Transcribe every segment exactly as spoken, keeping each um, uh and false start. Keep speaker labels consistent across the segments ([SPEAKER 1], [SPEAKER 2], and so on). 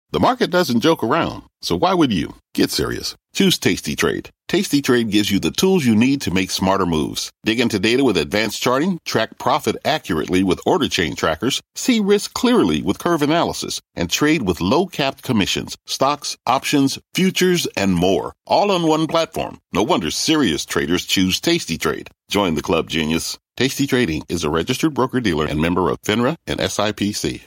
[SPEAKER 1] The market doesn't joke around, so why would you? Get serious. Choose Tasty Trade. Tasty Trade gives you the tools you need to make smarter moves. Dig into data with advanced charting, track profit accurately with order chain trackers, see risk clearly with curve analysis, and trade with low-capped commissions, stocks, options, futures, and more. All on one platform. No wonder serious traders choose Tasty Trade. Join the club, genius. Tasty Trading is a registered broker-dealer and member of FINRA and S I P C.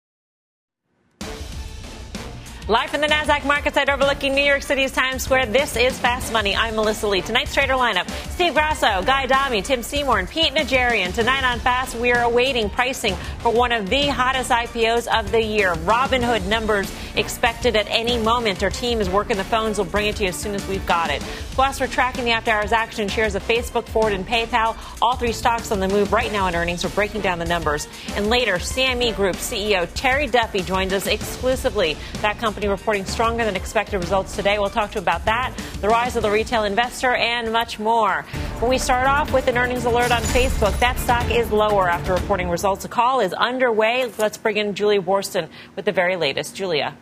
[SPEAKER 2] Live from the NASDAQ market site overlooking New York City's Times Square, this is Fast Money. I'm Melissa Lee. Tonight's trader lineup, Steve Grasso, Guy Adami, Tim Seymour, and Pete Najarian. Tonight on Fast, we are awaiting pricing for one of the hottest I P Os of the year. Robinhood numbers expected at any moment. Our team is working the phones. We'll bring it to you as soon as we've got it. Plus, we're tracking the after-hours action shares of Facebook, Ford, and PayPal. All three stocks on the move right now in earnings. We're breaking down the numbers. And later, C M E Group C E O Terry Duffy joins us exclusively. That company reporting stronger than expected results today. We'll talk to you about that, the rise of the retail investor, and much more. When we start off with an earnings alert on Facebook, that stock is lower after reporting results. A call is underway. Let's bring in Julia Boorstin with the very latest. Julia.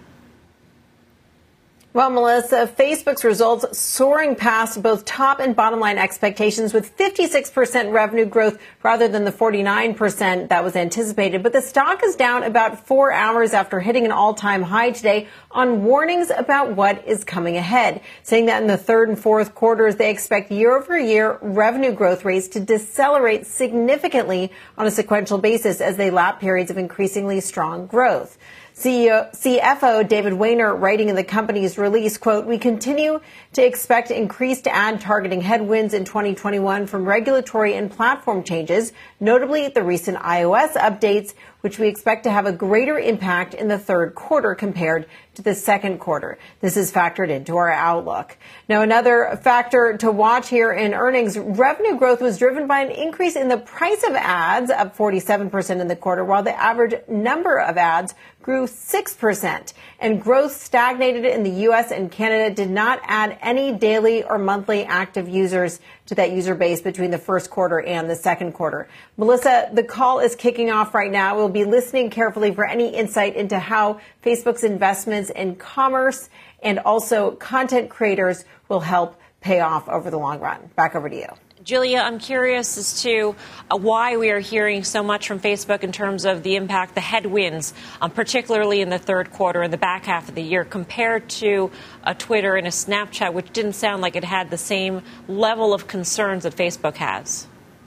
[SPEAKER 3] Well, Melissa, Facebook's results soaring past both top and bottom line expectations with fifty-six percent revenue growth rather than the forty-nine percent that was anticipated. But the stock is down about four hours after hitting an all-time high today on warnings about what is coming ahead, saying that in the third and fourth quarters, they expect year-over-year revenue growth rates to decelerate significantly on a sequential basis as they lap periods of increasingly strong growth. C E O, C F O David Wayner writing in the company's release, quote, "We continue to expect increased ad targeting headwinds in twenty twenty-one from regulatory and platform changes, notably the recent iOS updates, which we expect to have a greater impact in the third quarter compared to the second quarter. This is factored into our outlook." Now, another factor to watch here in earnings, revenue growth was driven by an increase in the price of ads, up forty-seven percent in the quarter, while the average number of ads grew six percent. And growth stagnated in the U S and Canada, did not add any daily or monthly active users to that user base between the first quarter and the second quarter. Melissa, the call is kicking off right now. We'll be listening carefully for any insight into how Facebook's investments in commerce and also content creators will help pay off over the long run. Back over to you.
[SPEAKER 2] Julia, I'm curious as to uh, why we are hearing so much from Facebook in terms of the impact, the headwinds, um, particularly in the third quarter and the back half of the year, compared to a Twitter and a Snapchat, which didn't sound like it had the same level of concerns that Facebook has.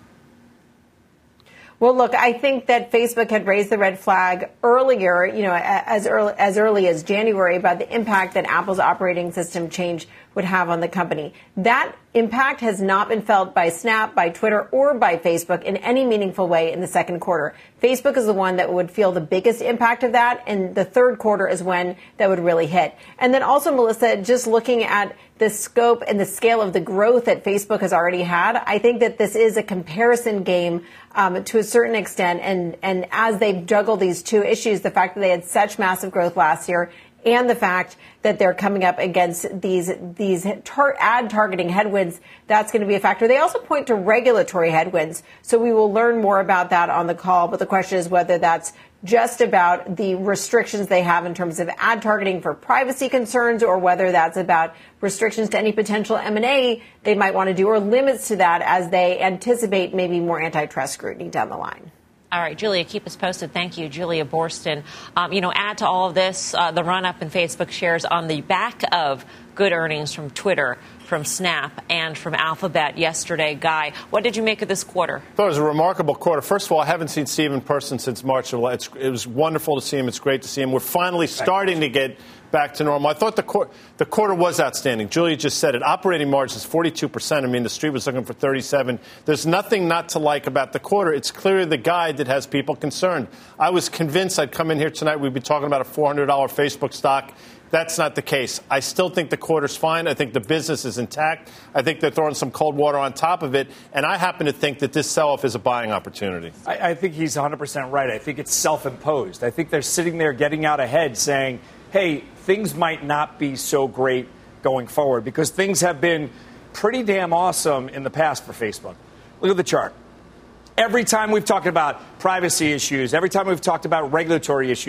[SPEAKER 3] Well, look, I think that Facebook had raised the red flag earlier, you know, as early as early as January about the impact that Apple's operating system change would have on the company. That impact has not been felt by Snap, by Twitter, or by Facebook in any meaningful way in the second quarter. Facebook is the one that would feel the biggest impact of that, and the third quarter is when that would really hit. And then also, Melissa, just looking at the scope and the scale of the growth that Facebook has already had, I think that this is a comparison game um, to a certain extent. And, and as they juggle these two issues, the fact that they had such massive growth last year and the fact that they're coming up against these these tar- ad targeting headwinds, that's going to be a factor. They also point to regulatory headwinds, so we will learn more about that on the call. But the question is whether that's just about the restrictions they have in terms of ad targeting for privacy concerns, or whether that's about restrictions to any potential M and A they might want to do, or limits to that as they anticipate maybe more antitrust scrutiny down the line.
[SPEAKER 2] All right, Julia, keep us posted. Thank you, Julia Boorstin. Um, you know, add to all of this uh, the run-up in Facebook shares on the back of good earnings from Twitter, from Snap, and from Alphabet yesterday. Guy, what did you make of this quarter?
[SPEAKER 4] I thought it was a remarkable quarter. First of all, I haven't seen Steve in person since March. It's, it was wonderful to see him. It's great to see him. We're finally starting to get back to normal. I thought the, qu- the quarter was outstanding. Julia just said it. Operating margin is forty-two percent. I mean, the street was looking for thirty-seven. There's nothing not to like about the quarter. It's clearly the guide that has people concerned. I was convinced I'd come in here tonight. We'd be talking about a four hundred dollars Facebook stock. That's not the case. I still think the quarter's fine. I think the business is intact. I think they're throwing some cold water on top of it. And I happen to think that this sell-off is a buying opportunity.
[SPEAKER 5] I, I think he's one hundred percent right. I think it's self-imposed. I think they're sitting there getting out ahead saying, hey, things might not be so great going forward, because things have been pretty damn awesome in the past for Facebook. Look at the chart. Every time we've talked about privacy issues, every time we've talked about regulatory issues,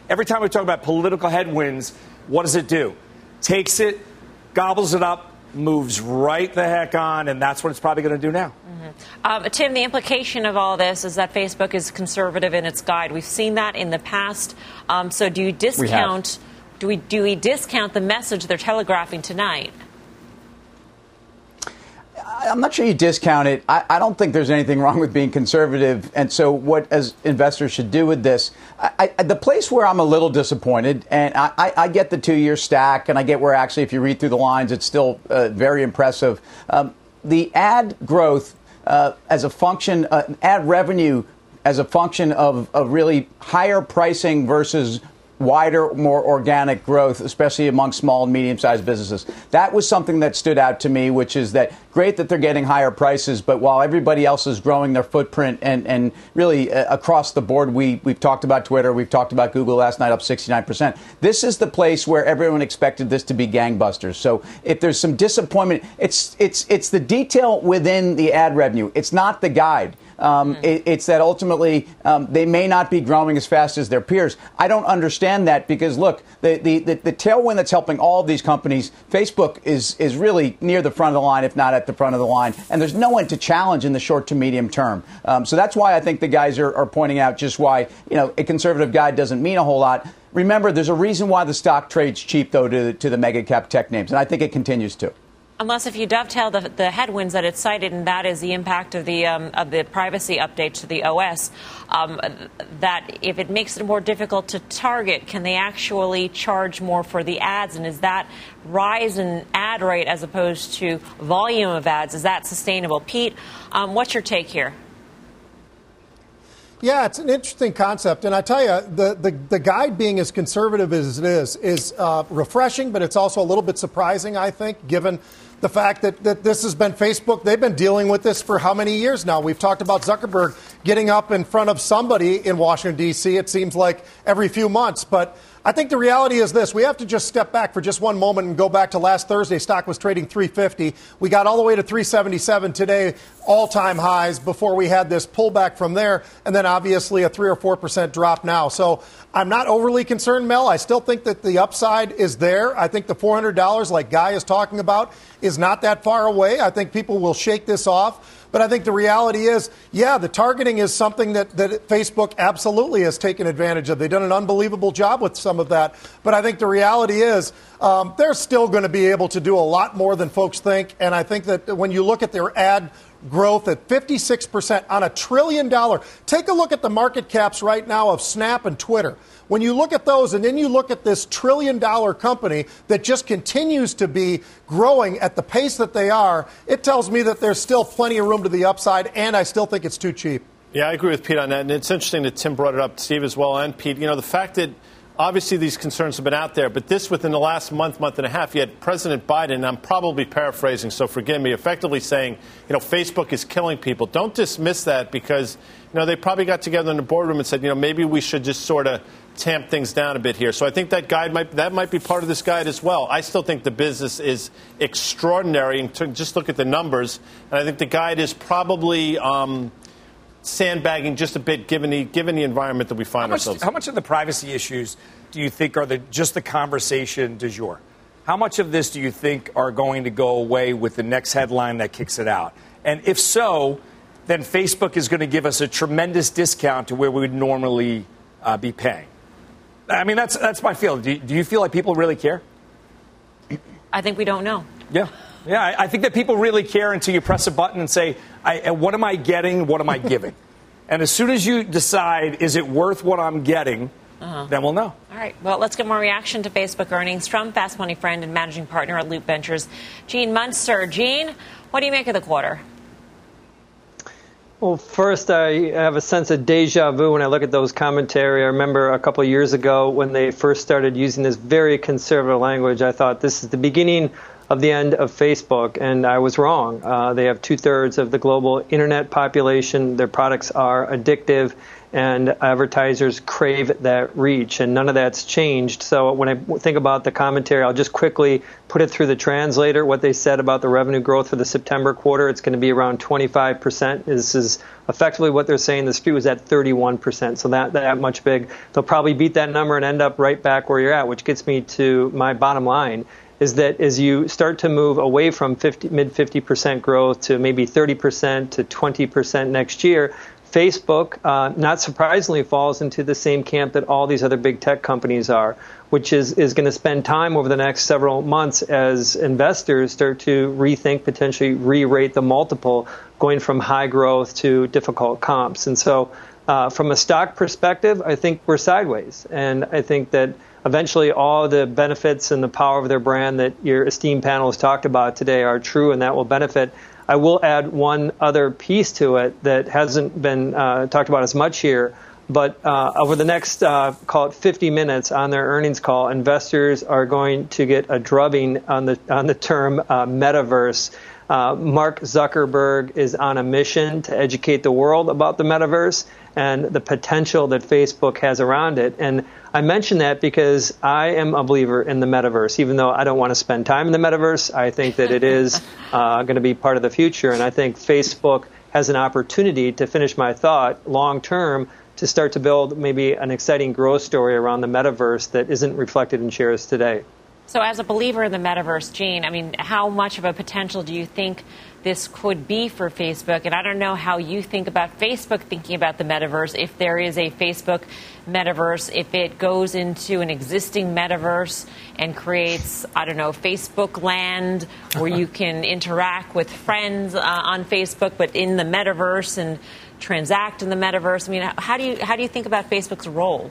[SPEAKER 5] every time we talk about political headwinds, what does it do? Takes it, gobbles it up, moves right the heck on, and that's what it's probably going to do now.
[SPEAKER 2] Mm-hmm. Um, Tim, the implication of all this is that Facebook is conservative in its guide. We've seen that in the past. Um, so do you discount? We do we do we discount the message they're telegraphing tonight?
[SPEAKER 6] I'm not sure you discount it. I, I don't think there's anything wrong with being conservative. And so what as investors should do with this, I, I, the place where I'm a little disappointed, and I, I, I get the two-year stack, and I get where actually if you read through the lines, it's still uh, very impressive. Um, the ad growth uh, as a function, uh, ad revenue as a function of, of really higher pricing versus wider, more organic growth, especially among small and medium-sized businesses. That was something that stood out to me, which is that great that they're getting higher prices, but while everybody else is growing their footprint and, and really uh, across the board, we, we've talked about Twitter, we've talked about Google last night up sixty-nine percent. This is the place where everyone expected this to be gangbusters. So if there's some disappointment, it's, it's, it's the detail within the ad revenue. It's not the guide. Um, mm-hmm. it, it's that ultimately um, they may not be growing as fast as their peers. I don't understand that because, look, the, the, the, the tailwind that's helping all of these companies, Facebook is is really near the front of the line, if not at the front of the line. And there's no one to challenge in the short to medium term. Um, so that's why I think the guys are, are pointing out just why, you know, a conservative guide doesn't mean a whole lot. Remember, there's a reason why the stock trades cheap, though, to, to the mega cap tech names. And I think it continues to.
[SPEAKER 2] Unless if you dovetail the, the headwinds that it cited, and that is the impact of the um, of the privacy update to the O S, um, that if it makes it more difficult to target, can they actually charge more for the ads? And is that rise in ad rate as opposed to volume of ads, is that sustainable? Pete, um, what's your take here?
[SPEAKER 7] Yeah, it's an interesting concept. And I tell you, the, the, the guide being as conservative as it is, is uh, refreshing, but it's also a little bit surprising, I think, given the fact that, that this has been Facebook. They've been dealing with this for how many years now? We've talked about Zuckerberg getting up in front of somebody in Washington, D C, it seems like every few months. But I think the reality is this. We have to just step back for just one moment and go back to last Thursday. Stock was trading three fifty. We got all the way to three seventy-seven today, all-time highs before we had this pullback from there, and then obviously a three or four percent drop now. So I'm not overly concerned, Mel. I still think that the upside is there. I think the four hundred dollars, like Guy is talking about, is not that far away. I think people will shake this off. But I think the reality is, yeah, the targeting is something that, that Facebook absolutely has taken advantage of. They've done an unbelievable job with some of that. But I think the reality is um, they're still going to be able to do a lot more than folks think. And I think that when you look at their ad growth at fifty-six percent on a trillion dollar, take a look at the market caps right now of Snap and Twitter. When you look at those and then you look at this trillion dollar company that just continues to be growing at the pace that they are, it tells me that there's still plenty of room to the upside, and I still think it's too cheap.
[SPEAKER 4] Yeah, I agree with Pete on that. And it's interesting that Tim brought it up, Steve as well, and Pete. You know, the fact that obviously these concerns have been out there, but this within the last month, month and a half, you had President Biden, and I'm probably paraphrasing, so forgive me, effectively saying, you know, Facebook is killing people. Don't dismiss that because, you know, they probably got together in the boardroom and said, you know, maybe we should just sort of tamp things down a bit here. So I think that guide might that might be part of this guide as well. I still think the business is extraordinary, and to just look at the numbers, and I think the guide is probably um, sandbagging just a bit given the given the environment that we find
[SPEAKER 5] how much,
[SPEAKER 4] ourselves in.
[SPEAKER 5] How much of the privacy issues do you think are the just the conversation du jour? How much of this do you think are going to go away with the next headline that kicks it out? And if so, then Facebook is going to give us a tremendous discount to where we would normally uh, be paying. I mean, that's that's my feel. Do you, do you feel like people really care?
[SPEAKER 2] I think we don't know.
[SPEAKER 5] Yeah. Yeah, I, I think that people really care until you press a button and say, I, what am I getting? What am I giving? And as soon as you decide, is it worth what I'm getting, uh-huh. then we'll know.
[SPEAKER 2] All right. Well, let's get more reaction to Facebook earnings from Fast Money friend and managing partner at Loop Ventures, Gene Munster. Gene, what do you make of the quarter?
[SPEAKER 8] Well, first, I have a sense of deja vu when I look at those commentary. I remember a couple of years ago when they first started using this very conservative language, I thought this is the beginning of the end of Facebook, and I was wrong. Uh, they have two-thirds of the global internet population. Their products are addictive, and advertisers crave that reach, and none of that's changed. So when I think about the commentary, I'll just quickly put it through the translator, what they said about the revenue growth for the September quarter. It's going to be around twenty-five percent. This is effectively what they're saying. The street was at thirty-one percent, so that, that much big. They'll probably beat that number and end up right back where you're at, which gets me to my bottom line, is that as you start to move away from fifty, mid fifty percent growth to maybe thirty percent to twenty percent next year, Facebook, uh, not surprisingly, falls into the same camp that all these other big tech companies are, which is, is going to spend time over the next several months as investors start to rethink, potentially re-rate the multiple, going from high growth to difficult comps. And so uh, from a stock perspective, I think we're sideways. And I think that eventually all the benefits and the power of their brand that your esteemed panel has talked about today are true, and that will benefit. I will add one other piece to it that hasn't been uh, talked about as much here, but uh, over the next, uh, call it fifty minutes on their earnings call, investors are going to get a drubbing on the on the term uh, metaverse. Uh, Mark Zuckerberg is on a mission to educate the world about the metaverse and the potential that Facebook has around it. And I mention that because I am a believer in the metaverse. Even though I don't want to spend time in the metaverse, I think that it is uh, going to be part of the future. And I think Facebook has an opportunity, to finish my thought, long term, to start to build maybe an exciting growth story around the metaverse that isn't reflected in shares today.
[SPEAKER 2] So as a believer in the metaverse, Gene, I mean, how much of a potential do you think this could be for Facebook? And I don't know how you think about Facebook thinking about the metaverse. If there is a Facebook metaverse, if it goes into an existing metaverse and creates, I don't know, Facebook land where you can interact with friends uh, on Facebook, but in the metaverse and transact in the metaverse. I mean, how do you how do you think about Facebook's role?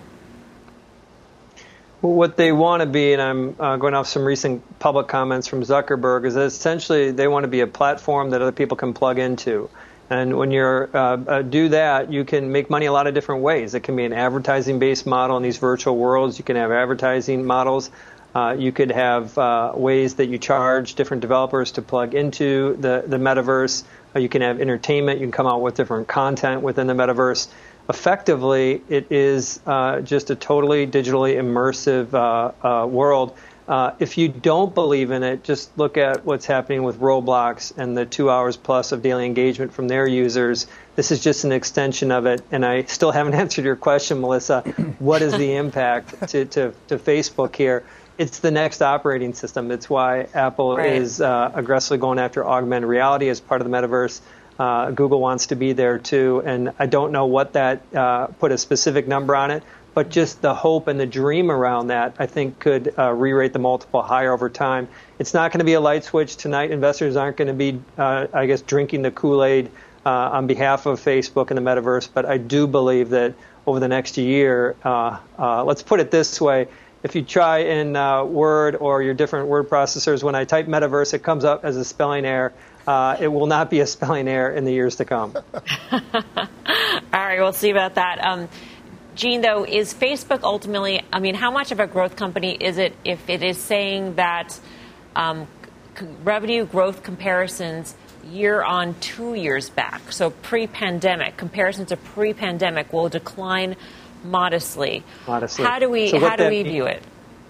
[SPEAKER 8] What they want to be, and I'm uh, going off some recent public comments from Zuckerberg, is that essentially they want to be a platform that other people can plug into. And when you uh, uh, do that, you can make money a lot of different ways. It can be an advertising-based model in these virtual worlds. You can have advertising models. Uh, you could have uh, ways that you charge different developers to plug into the, the metaverse. Uh, you can have entertainment. You can come out with different content within the metaverse. Effectively, it is uh, just a totally digitally immersive uh, uh, world. Uh, if you don't believe in it, just look at what's happening with Roblox and the two hours plus of daily engagement from their users. This is just an extension of it. And I still haven't answered your question, Melissa. What is the impact to, to, to Facebook here? It's the next operating system. It's why Apple right. is uh, aggressively going after augmented reality as part of the metaverse. Uh, Google wants to be there, too. And I don't know what that, uh, put a specific number on it, but just the hope and the dream around that, I think, could uh, re-rate the multiple higher over time. It's not going to be a light switch tonight. Investors aren't going to be, uh, I guess, drinking the Kool-Aid uh, on behalf of Facebook and the metaverse. But I do believe that over the next year, uh, uh, let's put it this way. If you try in uh, Word or your different word processors, when I type metaverse, it comes up as a spelling error. Uh, it will not be a spelling error in the years to come.
[SPEAKER 2] All right, we'll see about that. Um, Gene, though, is Facebook ultimately, I mean, how much of a growth company is it if it is saying that um, c- revenue growth comparisons year on two years back, so pre-pandemic, comparison to pre-pandemic will decline modestly? Modestly. How do we, so how do we view it?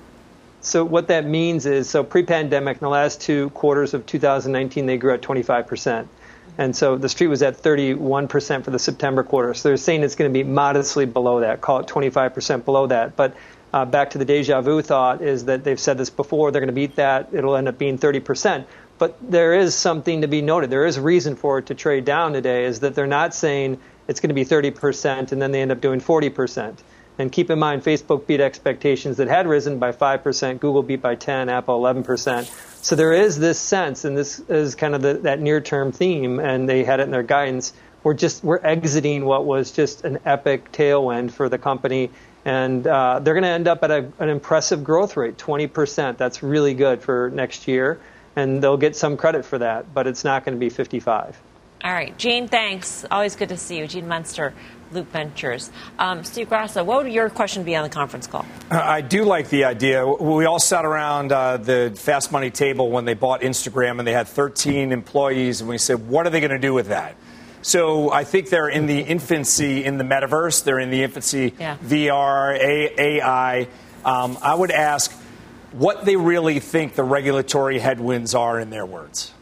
[SPEAKER 8] So what that means is, so pre-pandemic, in the last two quarters of two thousand nineteen, they grew at twenty-five percent. And so the street was at thirty-one percent for the September quarter. So they're saying it's going to be modestly below that, call it twenty-five percent below that. But uh, back to the deja vu thought is that they've said this before, they're going to beat that. It'll end up being thirty percent. But there is something to be noted. There is reason for it to trade down today, is that they're not saying it's going to be thirty percent and then they end up doing forty percent. And keep in mind, Facebook beat expectations that had risen by five percent, Google beat by ten, Apple eleven percent. So there is this sense, and this is kind of the, that near-term theme, and they had it in their guidance. We're just we're exiting what was just an epic tailwind for the company, and uh, they're going to end up at a, an impressive growth rate, twenty percent. That's really good for next year, and they'll get some credit for that, but it's not going to be fifty-five.
[SPEAKER 2] All right, Gene, thanks. Always good to see you. Gene Munster, Loop Ventures. Um, Steve Grasso, what would your question be on the conference call?
[SPEAKER 5] Uh, I do like the idea. We all sat around uh, the Fast Money table when they bought Instagram, and they had thirteen employees, and we said, what are they going to do with that? So I think they're in the infancy in the metaverse. They're in the infancy
[SPEAKER 2] yeah.
[SPEAKER 5] V R, A I. Um, I would ask what they really think the regulatory headwinds are, in their words.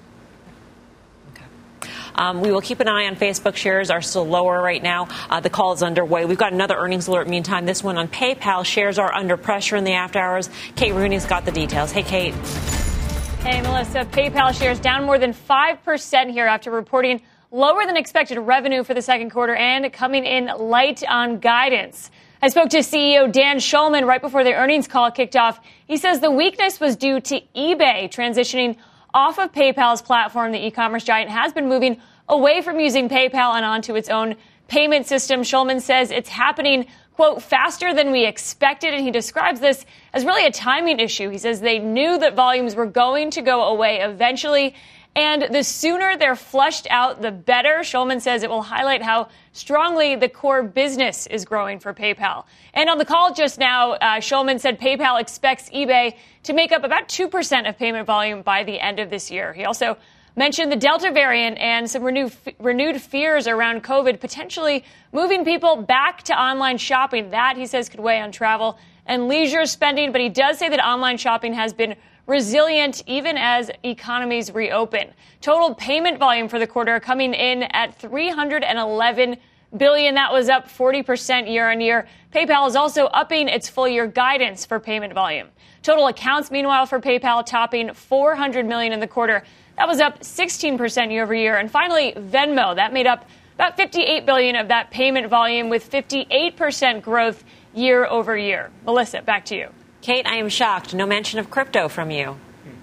[SPEAKER 2] Um, we will keep an eye on Facebook. Shares are still lower right now. Uh, the call is underway. We've got another earnings alert. Meantime, this one on PayPal. Shares are under pressure in the after hours. Kate Rooney's got the details. Hey, Kate.
[SPEAKER 9] Hey, Melissa. PayPal shares down more than five percent here after reporting lower than expected revenue for the second quarter and coming in light on guidance. I spoke to C E O Dan Schulman right before the earnings call kicked off. He says the weakness was due to eBay transitioning off of PayPal's platform. The e-commerce giant has been moving away from using PayPal and onto its own payment system. Schulman says it's happening, quote, faster than we expected. And he describes this as really a timing issue. He says they knew that volumes were going to go away eventually. And the sooner they're flushed out, the better. Schulman says it will highlight how strongly the core business is growing for PayPal. And on the call just now, uh, Schulman said PayPal expects eBay to make up about two percent of payment volume by the end of this year. He also mentioned the Delta variant and some renewed, renewed fears around COVID, potentially moving people back to online shopping. That, he says, could weigh on travel and leisure spending. But he does say that online shopping has been resilient even as economies reopen. Total payment volume for the quarter coming in at three hundred eleven billion dollars. That was up forty percent year on year. PayPal is also upping its full year guidance for payment volume. Total accounts, meanwhile, for PayPal topping four hundred million in the quarter. That was up sixteen percent year over year. And finally, Venmo, that made up about fifty-eight billion dollars of that payment volume with fifty-eight percent growth year over year. Melissa, back to you.
[SPEAKER 2] Kate, I am shocked. No mention of crypto from you.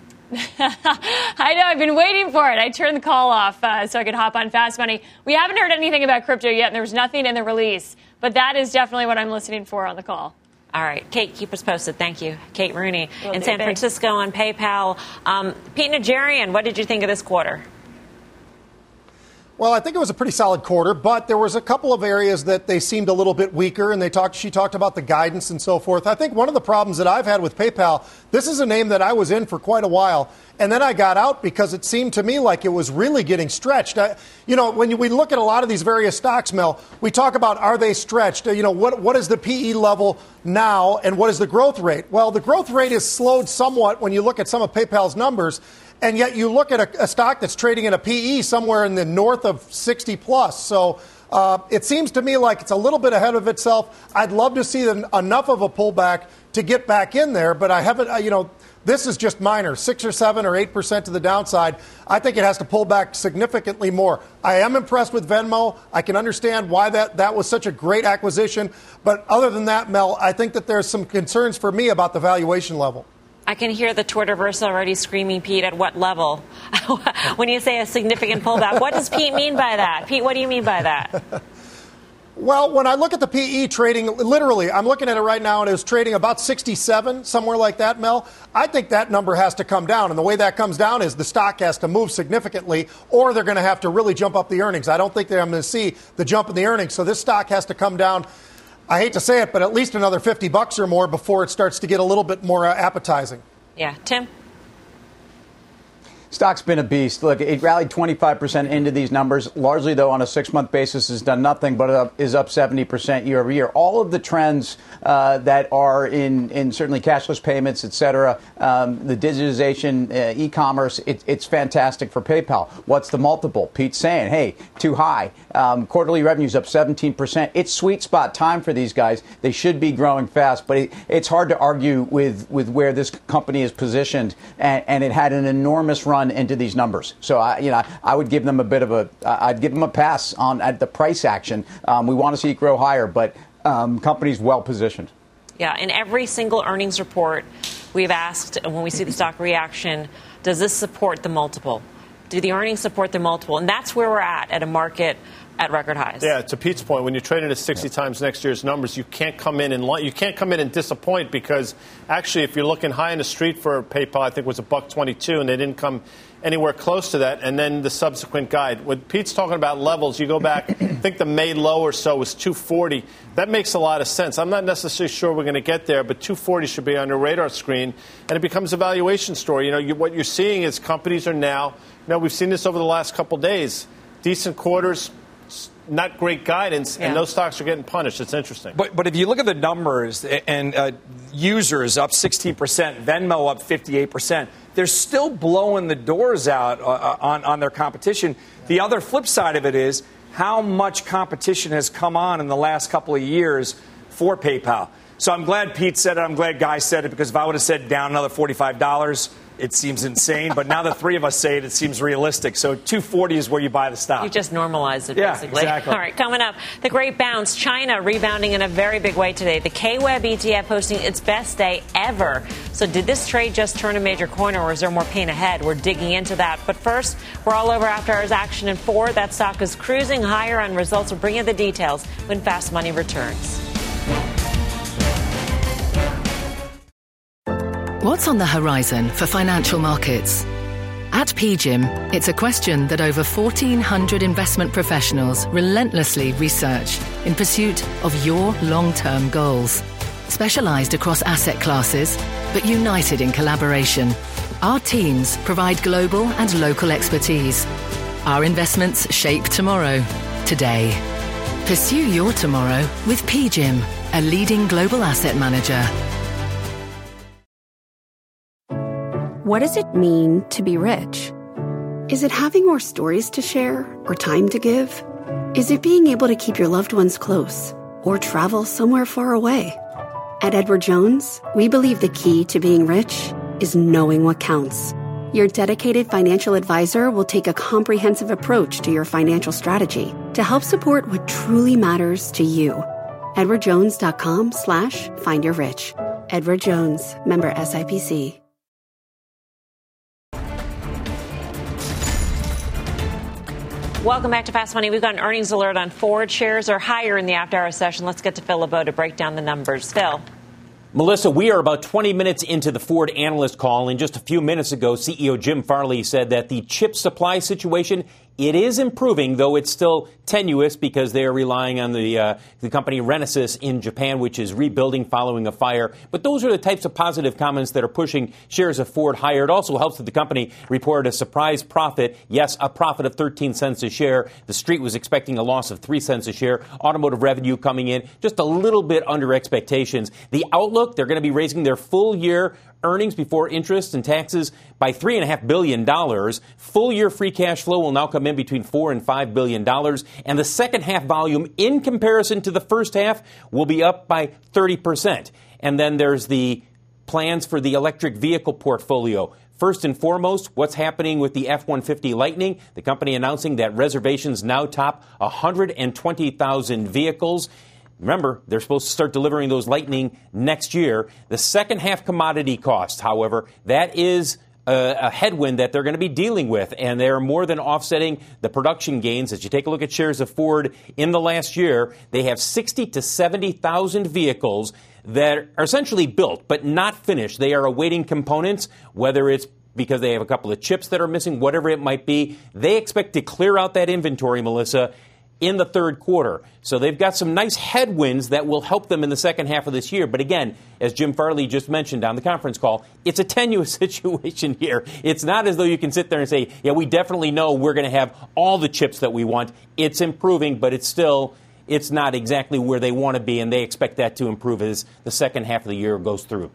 [SPEAKER 9] I know. I've been waiting for it. I turned the call off uh, so I could hop on Fast Money. We haven't heard anything about crypto yet, and there was nothing in the release. But that is definitely what I'm listening for on the call.
[SPEAKER 2] All right. Kate, keep us posted. Thank you. Kate Rooney
[SPEAKER 9] Will
[SPEAKER 2] in
[SPEAKER 9] do,
[SPEAKER 2] San
[SPEAKER 9] thanks.
[SPEAKER 2] Francisco on PayPal. Um, Pete Najarian, what did you think of this quarter?
[SPEAKER 7] Well, I think it was a pretty solid quarter, but there was a couple of areas that they seemed a little bit weaker, and they talked. She talked about the guidance and so forth. I think one of the problems that I've had with PayPal, this is a name that I was in for quite a while, and then I got out because it seemed to me like it was really getting stretched. I, you know, when we look at a lot of these various stocks, Mel, we talk about are they stretched? You know, what what is the P E level now, and what is the growth rate? Well, the growth rate is slowed somewhat when you look at some of PayPal's numbers. And yet you look at a, a stock that's trading at a P E somewhere in the north of sixty plus. So uh, it seems to me like it's a little bit ahead of itself. I'd love to see the, enough of a pullback to get back in there, but I haven't, uh, you know, this is just minor, six or seven or eight percent to the downside. I think it has to pull back significantly more. I am impressed with Venmo. I can understand why that, that was such a great acquisition. But other than that, Mel, I think that there's some concerns for me about the valuation level.
[SPEAKER 2] I can hear the Twitterverse already screaming, Pete, at what level? When you say a significant pullback, what does Pete mean by that? Pete, what do you mean by that?
[SPEAKER 7] Well, when I look at the P E trading, literally, I'm looking at it right now, and it was trading about sixty-seven, somewhere like that, Mel. I think that number has to come down. And the way that comes down is the stock has to move significantly, or they're going to have to really jump up the earnings. I don't think that I'm going to see the jump in the earnings. So this stock has to come down. I hate to say it, but at least another fifty bucks or more before it starts to get a little bit more uh, appetizing.
[SPEAKER 2] Yeah. Tim?
[SPEAKER 6] Stock's been a beast. Look, it rallied twenty-five percent into these numbers. Largely, though, on a six-month basis, has done nothing but up, is up seventy percent year over year. All of the trends uh, that are in, in certainly cashless payments, et cetera, um, the digitization, uh, e-commerce, it, it's fantastic for PayPal. What's the multiple? Pete's saying, hey, too high. Um, quarterly revenue's up seventeen percent. It's sweet spot time for these guys. They should be growing fast, but it, it's hard to argue with, with where this company is positioned, and, and it had an enormous run into these numbers. So I, you know, I would give them a bit of a, I'd give them a pass on at the price action. Um, we want to see it grow higher, but um, company's well positioned.
[SPEAKER 2] Yeah, in every single earnings report, we've asked when we see the stock reaction, does this support the multiple? Do the earnings support the multiple? And that's where we're at at a market at record highs.
[SPEAKER 4] Yeah, to Pete's point, when you're trading at sixty yeah. times next year's numbers, you can't come in and you can't come in and disappoint, because actually, if you're looking high in the street for PayPal, I think it was a buck twenty-two, and they didn't come anywhere close to that. And then the subsequent guide. When Pete's talking about levels, you go back, I think the May low or so was two forty. That makes a lot of sense. I'm not necessarily sure we're going to get there, but two forty should be on your radar screen, and it becomes a valuation story. You know, you, what you're seeing is companies are now. You know, we've seen this over the last couple days. Decent quarters. not great guidance,
[SPEAKER 2] yeah.
[SPEAKER 4] and those stocks are getting punished. It's interesting.
[SPEAKER 5] But but if you look at the numbers and uh, users up sixteen percent, Venmo up fifty-eight percent, they're still blowing the doors out uh, on, on their competition. The other flip side of it is how much competition has come on in the last couple of years for PayPal. So I'm glad Pete said it. I'm glad Guy said it, because if I would have said down another forty-five dollars, it seems insane. But now the three of us say it, it seems realistic. So two forty is where you buy the stock.
[SPEAKER 2] You just normalize it,
[SPEAKER 5] yeah,
[SPEAKER 2] basically.
[SPEAKER 5] Exactly.
[SPEAKER 2] All right, coming up, the great bounce. China rebounding in a very big way today. The K-Web E T F posting its best day ever. So did this trade just turn a major corner, or is there more pain ahead? We're digging into that. But first, we're all over after hours action in Ford. That stock is cruising higher on results. We'll bring you the details when Fast Money returns.
[SPEAKER 10] What's on the horizon for financial markets? At P G I M, it's a question that over fourteen hundred investment professionals relentlessly research in pursuit of your long-term goals. Specialized across asset classes, but united in collaboration, our teams provide global and local expertise. Our investments shape tomorrow, today. Pursue your tomorrow with P G I M, a leading global asset manager.
[SPEAKER 11] What does it mean to be rich? Is it having more stories to share or time to give? Is it being able to keep your loved ones close or travel somewhere far away? At Edward Jones, we believe the key to being rich is knowing what counts. Your dedicated financial advisor will take a comprehensive approach to your financial strategy to help support what truly matters to you. edwardjones.com slash find your rich. Edward Jones, member S I P C.
[SPEAKER 2] Welcome back to Fast Money. We've got an earnings alert on Ford. Shares are higher in the after-hour session. Let's get to Phil LeBeau to break down the numbers. Phil.
[SPEAKER 12] Melissa, we are about twenty minutes into the Ford analyst call, and just a few minutes ago, C E O Jim Farley said that the chip supply situation, it is improving, though it's still tenuous because they are relying on the uh, the company Renesas in Japan, which is rebuilding following a fire. But those are the types of positive comments that are pushing shares of Ford higher. It also helps that the company reported a surprise profit. Yes, a profit of thirteen cents a share. The street was expecting a loss of three cents a share. Automotive revenue coming in just a little bit under expectations. The outlook, they're going to be raising their full year earnings before interest and taxes by three point five billion dollars. Full year free cash flow will now come in between four and five billion dollars. And the second half volume in comparison to the first half will be up by thirty percent. And then there's the plans for the electric vehicle portfolio. First and foremost, what's happening with the F one fifty Lightning? The company announcing that reservations now top one hundred twenty thousand vehicles. Remember, they're supposed to start delivering those Lightning next year. The second half commodity cost, however, that is a, a headwind that they're going to be dealing with, and they're more than offsetting the production gains. As you take a look at shares of Ford in the last year, they have sixty to seventy thousand vehicles that are essentially built but not finished. They are awaiting components, whether it's because they have a couple of chips that are missing, whatever it might be. They expect to clear out that inventory, Melissa, in the third quarter. So they've got some nice headwinds that will help them in the second half of this year. But again, as Jim Farley just mentioned on the conference call, it's a tenuous situation here. It's not as though you can sit there and say, yeah, we definitely know we're going to have all the chips that we want. It's improving, but it's still, it's not exactly where they want to be, and they expect that to improve as the second half of the year goes through.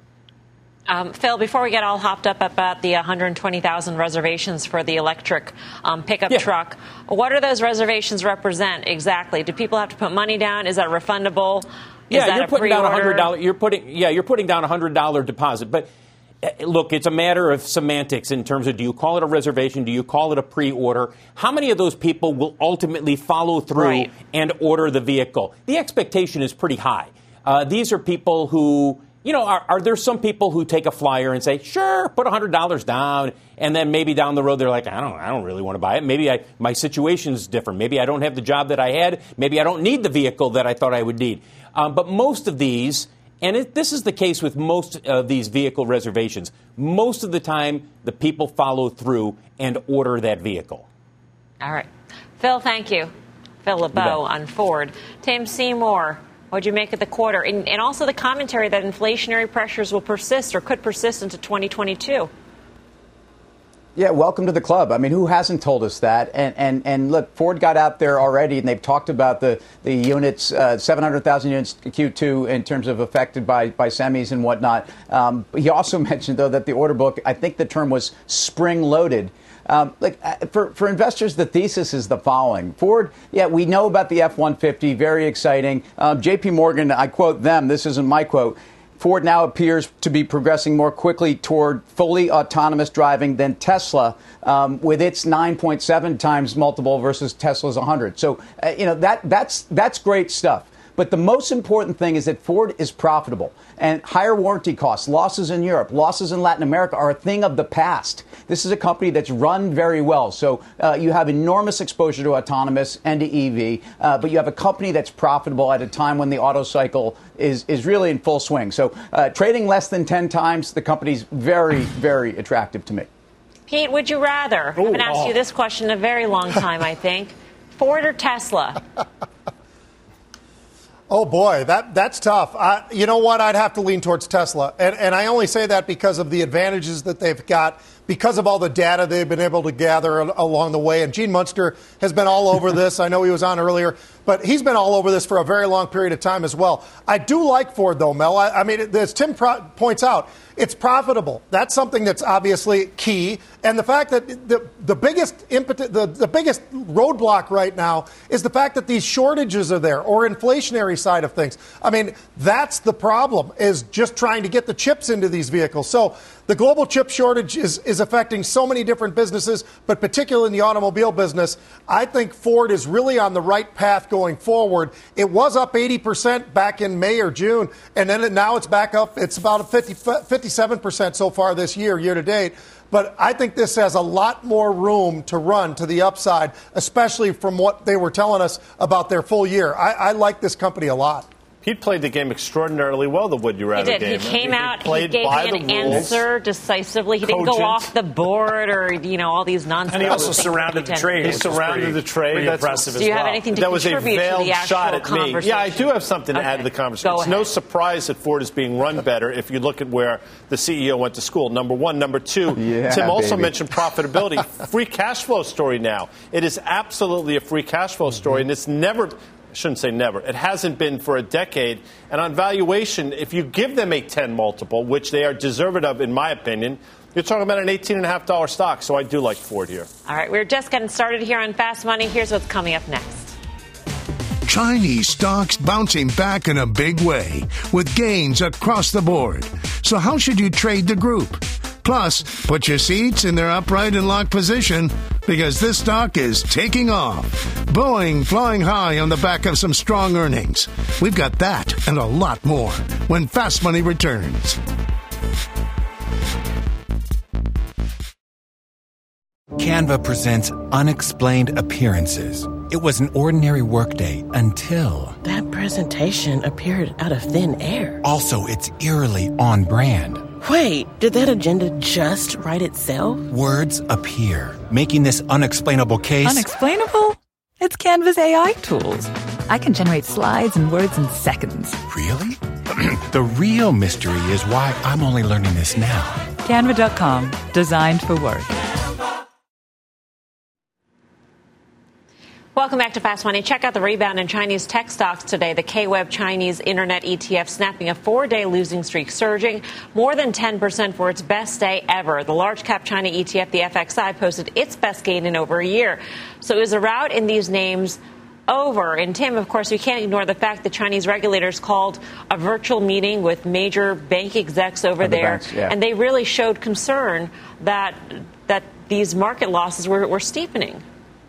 [SPEAKER 2] Um, Phil, before we get all hopped up about the one hundred twenty thousand reservations for the electric um, pickup
[SPEAKER 12] yeah.
[SPEAKER 2] truck, what do those reservations represent exactly? Do people have to put money down? Is that refundable? Is
[SPEAKER 12] yeah,
[SPEAKER 2] that
[SPEAKER 12] you're
[SPEAKER 2] a
[SPEAKER 12] putting down a
[SPEAKER 2] pre-order?
[SPEAKER 12] hundred dollars. You're putting yeah, you're putting down a hundred dollar deposit. But uh, look, it's a matter of semantics in terms of, do you call it a reservation? Do you call it a pre-order? How many of those people will ultimately follow through
[SPEAKER 2] right.
[SPEAKER 12] and order the vehicle? The expectation is pretty high. Uh, these are people who. You know, are, are there some people who take a flyer and say, sure, put one hundred dollars down, and then maybe down the road they're like, I don't I don't really want to buy it. Maybe I, my situation's different. Maybe I don't have the job that I had. Maybe I don't need the vehicle that I thought I would need. Um, but most of these, and it, this is the case with most of these vehicle reservations, most of the time the people follow through and order that vehicle.
[SPEAKER 2] All right. Phil, thank you. Phil LeBeau on Ford. Tim Seymour. What'd you make of the quarter? And, and also the commentary that inflationary pressures will persist or could persist into twenty twenty-two.
[SPEAKER 6] Yeah, welcome to the club. I mean, who hasn't told us that? And and, and look, Ford got out there already, and they've talked about the, the units, uh, seven hundred thousand units Q two in terms of affected by, by semis and whatnot. Um, he also mentioned, though, that the order book, I think the term was spring-loaded. Um, like for, for investors, the thesis is the following. Ford, yeah, we know about the F one fifty, very exciting. Um, J P Morgan, I quote them, this isn't my quote, Ford now appears to be progressing more quickly toward fully autonomous driving than Tesla, um, with its nine point seven times multiple versus Tesla's one hundred. So, uh, you know, that that's that's great stuff. But the most important thing is that Ford is profitable, and higher warranty costs, losses in Europe, losses in Latin America are a thing of the past. This is a company that's run very well. So uh, you have enormous exposure to autonomous and to E V, uh, but you have a company that's profitable at a time when the auto cycle is, is really in full swing. So uh, trading less than ten times, the company's very, very attractive to me.
[SPEAKER 2] Pete, would you rather? Ooh, I haven't asked oh. you this question in a very long time, I think. Ford or Tesla?
[SPEAKER 7] Oh, boy, that that's tough. Uh, you know what? I'd have to lean towards Tesla. And, and I only say that because of the advantages that they've got, because of all the data they've been able to gather along the way. And Gene Munster has been all over this. I know he was on earlier, but he's been all over this for a very long period of time as well. I do like Ford, though, Mel. I, I mean, as Tim pro- points out, it's profitable. That's something that's obviously key. And the fact that the, the biggest impetus, the, the biggest roadblock right now is the fact that these shortages are there, or inflationary side of things. I mean, that's the problem, is just trying to get the chips into these vehicles. So the global chip shortage is, is affecting so many different businesses, but particularly in the automobile business. I think Ford is really on the right path going forward. It was up eighty percent back in May or June, and then it, now it's back up. It's about fifty, fifty-seven percent so far this year, year to date. But I think this has a lot more room to run to the upside, especially from what they were telling us about their full year. I, I like this company a lot.
[SPEAKER 4] Pete played the game extraordinarily well, the Would You Rather
[SPEAKER 2] he did.
[SPEAKER 4] game.
[SPEAKER 2] He came
[SPEAKER 4] he
[SPEAKER 2] out, he gave me an answer decisively. He
[SPEAKER 4] Cogent.
[SPEAKER 2] didn't go off the board or, you know, all these nonsense.
[SPEAKER 5] And he also surrounded the trade.
[SPEAKER 4] He surrounded
[SPEAKER 5] pretty,
[SPEAKER 4] the trade.
[SPEAKER 5] Pretty
[SPEAKER 4] That's
[SPEAKER 5] impressive as
[SPEAKER 2] Do you
[SPEAKER 5] well.
[SPEAKER 2] have anything to
[SPEAKER 4] that was
[SPEAKER 2] contribute
[SPEAKER 4] a veiled
[SPEAKER 2] to the actual
[SPEAKER 4] shot at me. Yeah, I do have something to
[SPEAKER 2] okay.
[SPEAKER 4] add to the conversation.
[SPEAKER 2] Go
[SPEAKER 4] It's
[SPEAKER 2] ahead.
[SPEAKER 4] no surprise that Ford is being run better if you look at where the C E O went to school. Number one. Number two,
[SPEAKER 6] yeah,
[SPEAKER 4] Tim also
[SPEAKER 6] baby.
[SPEAKER 4] mentioned profitability. Free cash flow story now. It is absolutely a free cash flow story, mm-hmm. and it's never... I shouldn't say never. It hasn't been for a decade. And on valuation, if you give them a ten multiple, which they are deserved of, in my opinion, you're talking about an eighteen point five dollars stock. So I do like Ford here.
[SPEAKER 2] All right, we're just getting started here on Fast Money. Here's what's coming up next.
[SPEAKER 13] Chinese stocks bouncing back in a big way with gains across the board. So how should you trade the group? Plus, put your seats in their upright and locked position because this stock is taking off. Boeing flying high on the back of some strong earnings. We've got that and a lot more when Fast Money returns.
[SPEAKER 14] Canva presents Unexplained Appearances. It was an ordinary workday until...
[SPEAKER 15] that presentation appeared out of thin air.
[SPEAKER 14] Also, it's eerily on brand.
[SPEAKER 15] Wait, did that agenda just write itself?
[SPEAKER 14] Words appear, making this unexplainable case...
[SPEAKER 16] Unexplainable? It's Canva's A I tools. I can generate slides and words in seconds.
[SPEAKER 14] Really? The real mystery is why I'm only learning this now.
[SPEAKER 16] Canva dot com, designed for work.
[SPEAKER 2] Welcome back to Fast Money. Check out the rebound in Chinese tech stocks today. The K-Web Chinese Internet E T F snapping a four-day losing streak, surging more than ten percent for its best day ever. The large-cap China E T F, the F X I, posted its best gain in over a year. So is the rout in these names over? And Tim, of course, we can't ignore the fact that Chinese regulators called a virtual meeting with major bank execs over
[SPEAKER 6] the
[SPEAKER 2] there,
[SPEAKER 6] banks, yeah.
[SPEAKER 2] and they really showed concern that that these market losses were, were steepening.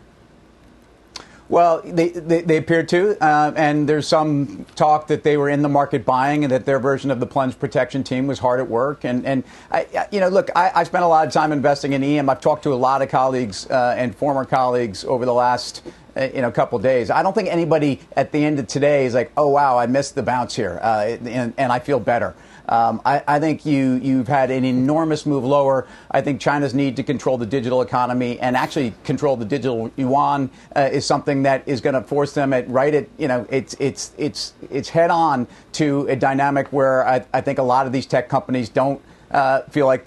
[SPEAKER 6] Well, they, they, they appear to, uh, and there's some talk that they were in the market buying and that their version of the plunge protection team was hard at work. And, and I, you know, look, I, I spent a lot of time investing in E M. I've talked to a lot of colleagues uh, and former colleagues over the last uh, you know, couple of days. I don't think anybody at the end of today is like, oh, wow, I missed the bounce here, uh, and, and I feel better. Um, I, I think you, you've had an enormous move lower. I think China's need to control the digital economy and actually control the digital yuan uh, is something that is going to force them at right at, you know, it's it's it's it's head on to a dynamic where I, I think a lot of these tech companies don't uh, feel like they're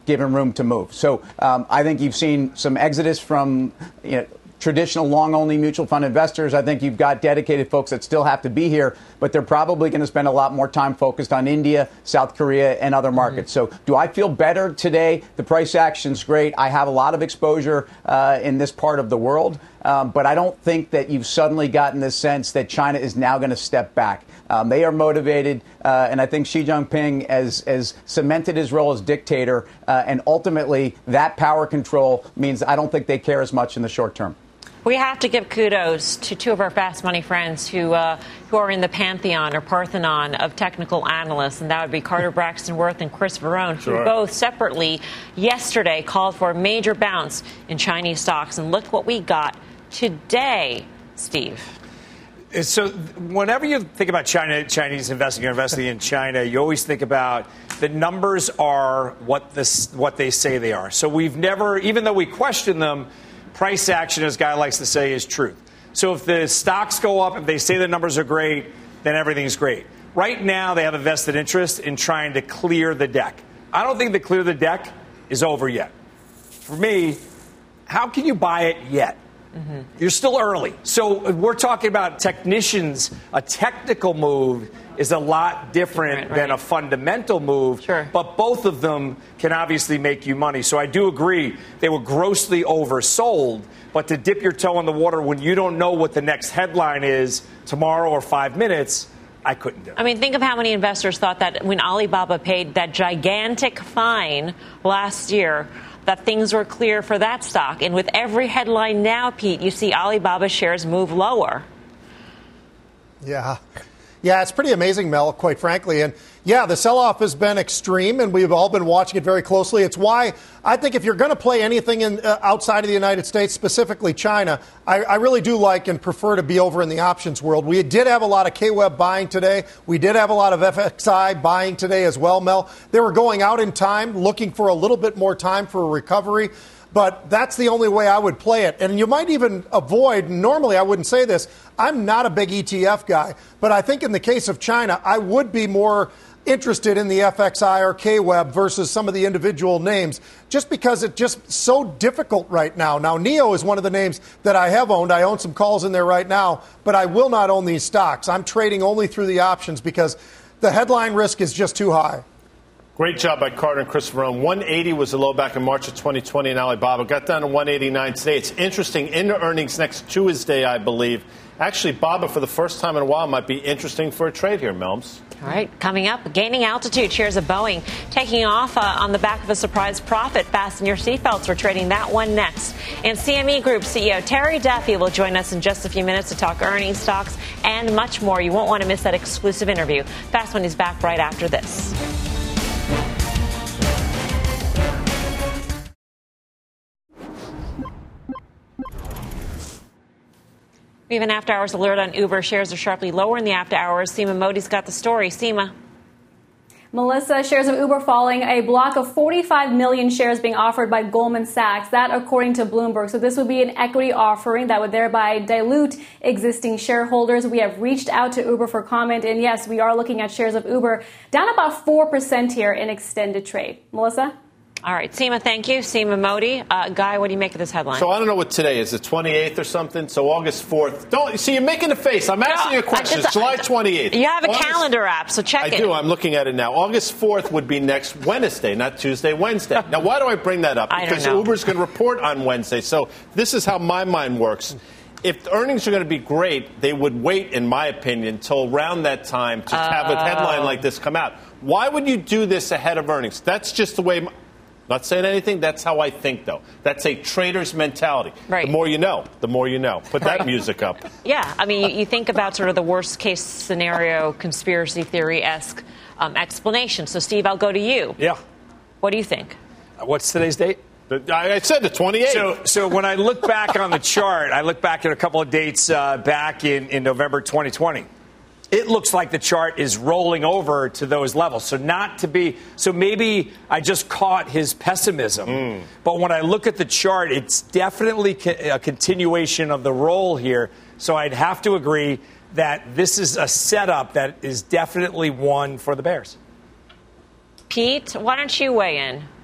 [SPEAKER 6] given room to move. So um, I think you've seen some exodus from, you know, traditional long-only mutual fund investors. I think you've got dedicated folks that still have to be here, but they're probably going to spend a lot more time focused on India, South Korea, and other markets. Mm-hmm. So do I feel better today? The price action's great. I have a lot of exposure uh, in this part of the world, um, but I don't think that you've suddenly gotten the sense that China is now going to step back. Um, they are motivated, uh, and I think Xi Jinping has, has cemented his role as dictator, uh, and ultimately that power control means I don't think they care as much in the short term.
[SPEAKER 2] We have to give kudos to two of our fast money friends who uh, who are in the pantheon or Parthenon of technical analysts, and that would be Carter Braxton Worth and Chris Verone,
[SPEAKER 4] sure.
[SPEAKER 2] who both separately yesterday called for a major bounce in Chinese stocks. And look what we got today, Steve.
[SPEAKER 5] So whenever you think about China, Chinese investing, you're investing in China, you always think about the numbers are what this, what they say they are. So we've never, even though we question them, price action, as Guy likes to say, is truth. So if the stocks go up, if they say the numbers are great, then everything's great. Right now, they have a vested interest in trying to clear the deck. I don't think the clear the deck is over yet. For me, how can you buy it yet? Mm-hmm. You're still early. So we're talking about technicians. A technical move is a lot different right, right. than a fundamental move.
[SPEAKER 2] Sure.
[SPEAKER 5] But both of them can obviously make you money. So I do agree they were grossly oversold. But to dip your toe in the water when you don't know what the next headline is tomorrow or five minutes, I couldn't do it.
[SPEAKER 2] I mean, think of how many investors thought that when Alibaba paid that gigantic fine last year, that things were clear for that stock. And with every headline now, Pete, you see Alibaba shares move lower.
[SPEAKER 7] Yeah. Yeah, it's pretty amazing, Mel, quite frankly. And, yeah, the sell-off has been extreme, and we've all been watching it very closely. It's why I think if you're going to play anything in, uh, outside of the United States, specifically China, I, I really do like and prefer to be over in the options world. We did have a lot of K W E B buying today. We did have a lot of F X I buying today as well, Mel. They were going out in time, looking for a little bit more time for a recovery. But that's the only way I would play it. And you might even avoid, normally I wouldn't say this, I'm not a big E T F guy, but I think in the case of China, I would be more interested in the F X I or K W E B versus some of the individual names, just because it's just so difficult right now. Now, N I O is one of the names that I have owned. I own some calls in there right now, but I will not own these stocks. I'm trading only through the options because the headline risk is just too high.
[SPEAKER 4] Great job by Carter and Chris Verone. one eighty was the low back in March of twenty twenty in Alibaba. Got down to one eighty-nine today. It's interesting. Into earnings next Tuesday, I believe. Actually, Baba, for the first time in a while, might be interesting for a trade here, Melms.
[SPEAKER 2] All right, coming up, gaining altitude. Shares of Boeing taking off uh, on the back of a surprise profit. Fasten your seatbelts. We're trading that one next. And C M E Group C E O Terry Duffy will join us in just a few minutes to talk earnings, stocks, and much more. You won't want to miss that exclusive interview. Fast Money's back right after this. We have an after hours alert on Uber. Shares are sharply lower in the after hours. Seema Modi's got the story. Seema.
[SPEAKER 17] Melissa, shares of Uber falling. A block of forty-five million shares being offered by Goldman Sachs. That according to Bloomberg. So this would be an equity offering that would thereby dilute existing shareholders. We have reached out to Uber for comment. And yes, we are looking at shares of Uber down about four percent here in extended trade. Melissa?
[SPEAKER 2] All right, Seema, thank you. Seema Modi. Uh, Guy, what do you make of this headline?
[SPEAKER 4] So I don't know what today is, the twenty-eighth or something? So August fourth. Don't see, you're making a face. I'm asking no, you a question. Just, it's July twenty-eighth.
[SPEAKER 2] You have a
[SPEAKER 4] August,
[SPEAKER 2] calendar app, so check
[SPEAKER 4] I
[SPEAKER 2] it.
[SPEAKER 4] I do. I'm looking at it now. August fourth would be next Wednesday, not Tuesday, Wednesday. Now, why do I bring that up?
[SPEAKER 2] I
[SPEAKER 4] Because
[SPEAKER 2] don't know.
[SPEAKER 4] Uber's going to report on Wednesday. So this is how my mind works. If the earnings are going to be great, they would wait, in my opinion, till around that time to oh. have a headline like this come out. Why would you do this ahead of earnings? That's just the way... My, Not saying anything. That's how I think, though. That's a trader's mentality.
[SPEAKER 2] Right.
[SPEAKER 4] The more you know, the more you know. Put that right. music up.
[SPEAKER 2] Yeah. I mean, you, you think about sort of the worst case scenario, conspiracy theory-esque um, explanation. So, Steve, I'll go to you.
[SPEAKER 5] Yeah.
[SPEAKER 2] What do you think?
[SPEAKER 5] Uh, what's today's date?
[SPEAKER 4] The, I, I said the twenty-eighth.
[SPEAKER 5] So, so when I look back on the chart, I look back at a couple of dates uh, back in, in November twenty twenty. It looks like the chart is rolling over to those levels. So not to be so maybe I just caught his pessimism. Mm. But when I look at the chart, it's definitely a continuation of the roll here. So I'd have to agree that this is a setup that is definitely one for the Bears.
[SPEAKER 2] Pete, why don't you weigh in?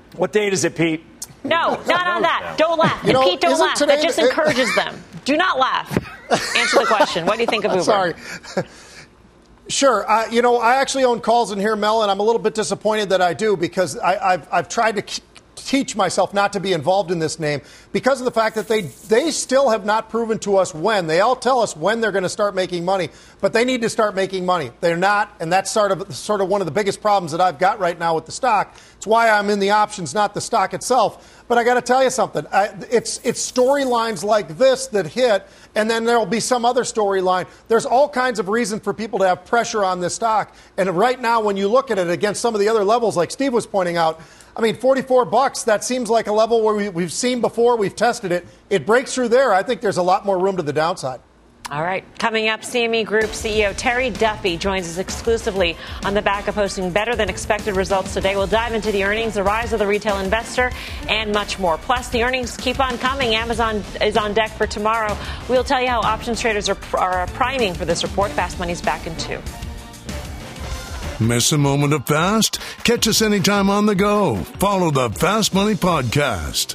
[SPEAKER 5] What date is it, Pete?
[SPEAKER 2] No, not on that. Don't laugh.
[SPEAKER 7] You know,
[SPEAKER 2] and Pete, don't
[SPEAKER 7] isn't
[SPEAKER 2] laugh.
[SPEAKER 7] today
[SPEAKER 2] That just
[SPEAKER 7] the-
[SPEAKER 2] encourages them. Do not laugh. Answer the question. What do you think of Uber?
[SPEAKER 7] Sorry. Sure. Uh, you know, I actually own calls in here, Mel, and I'm a little bit disappointed that I do because I, I've, I've tried to k- teach myself not to be involved in this name because of the fact that they they still have not proven to us when. They all tell us when they're going to start making money, but they need to start making money. They're not, and that's sort of sort of one of the biggest problems that I've got right now with the stock. It's why I'm in the options, not the stock itself. But I got to tell you something. I, it's it's storylines like this that hit, and then there'll be some other storyline. There's all kinds of reason for people to have pressure on this stock. And right now, when you look at it against some of the other levels, like Steve was pointing out, I mean, forty-four bucks, that seems like a level where we, we've seen before. We've tested it. It breaks through there. I think there's a lot more room to the downside.
[SPEAKER 2] All right. Coming up, C M E Group C E O Terry Duffy joins us exclusively on the back of posting better than expected results today. We'll dive into the earnings, the rise of the retail investor, and much more. Plus, the earnings keep on coming. Amazon is on deck for tomorrow. We'll tell you how options traders are, are priming for this report. Fast Money's back in two.
[SPEAKER 13] Miss a moment of Fast? Catch us anytime on the go. Follow the Fast Money Podcast.